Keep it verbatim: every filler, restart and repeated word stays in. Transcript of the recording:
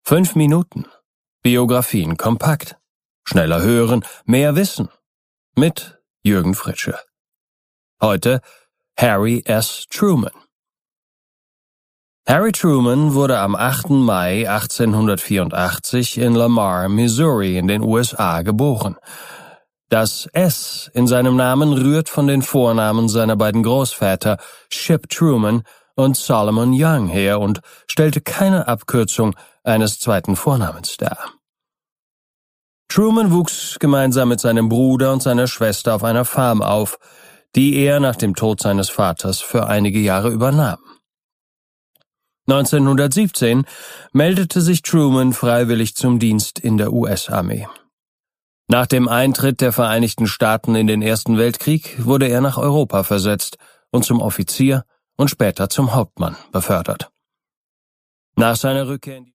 Fünf Minuten. Biografien kompakt. Schneller hören, mehr wissen. Mit Jürgen Fritsche. Heute Harry S. Truman. Harry Truman wurde am achten Mai achtzehnhundertvierundachtzig in Lamar, Missouri in den U S A geboren. Das S in seinem Namen rührt von den Vornamen seiner beiden Großväter Ship Truman und Solomon Young her und stellte keine Abkürzung eines zweiten Vornamens dar. Truman wuchs gemeinsam mit seinem Bruder und seiner Schwester auf einer Farm auf, die er nach dem Tod seines Vaters für einige Jahre übernahm. neunzehnhundertsiebzehn meldete sich Truman freiwillig zum Dienst in der U S-Armee. Nach dem Eintritt der Vereinigten Staaten in den Ersten Weltkrieg wurde er nach Europa versetzt und zum Offizier und später zum Hauptmann befördert. Nach seiner Rückkehr in die